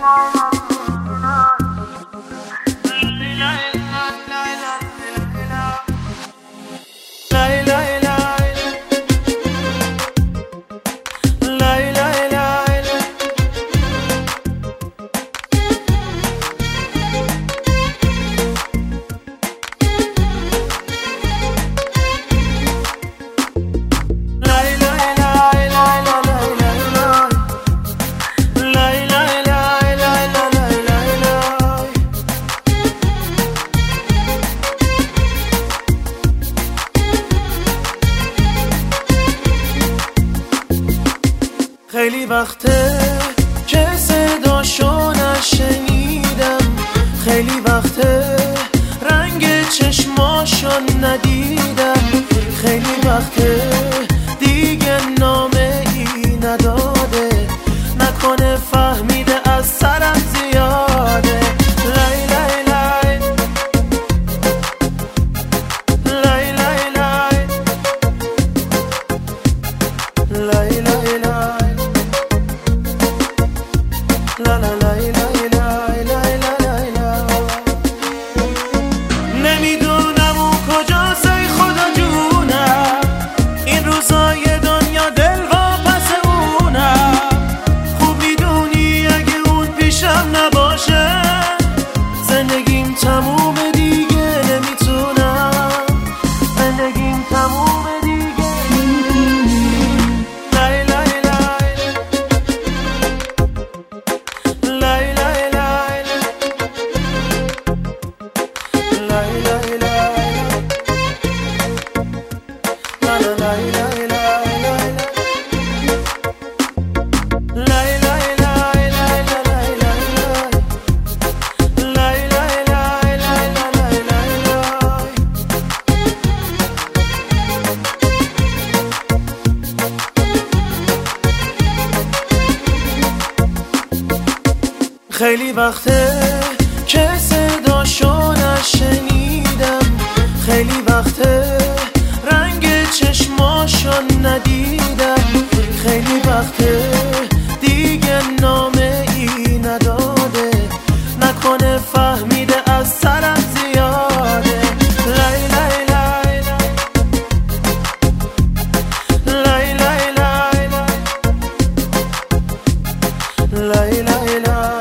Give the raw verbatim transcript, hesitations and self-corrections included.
خیلی وقته که صداشو نشنیدم، خیلی وقته رنگ چشماشو ندیدم، خیلی وقته دیگه نامه ای نداده، نکنه فهمیده از سرم زیاده. لای لای لای لای لای لای لای لای لای لا لا لای لای لای لای لای لای. نمیدونم اون کجاست ای خدا جونم، این روزای دنیا دل واپس اونم. خوب میدونی اگه اون پیشم نباشه زندگیم تمومه دیگه، نمیتونم زندگیم تمومه دیگه. لای لای لای لای لای لای لای لای لای لا لا لای لای لای لای لای لای لای لای لای لای لای لای لای. خیلی وقته که صداشو نشنیدم، خیلی وقته رنگ چشماشو ندیدم، خیلی وقته دیگه نامه ای نداده، نکنه فهمیده از سرم زیاده. لای لای لای لای لای لای لای لای لای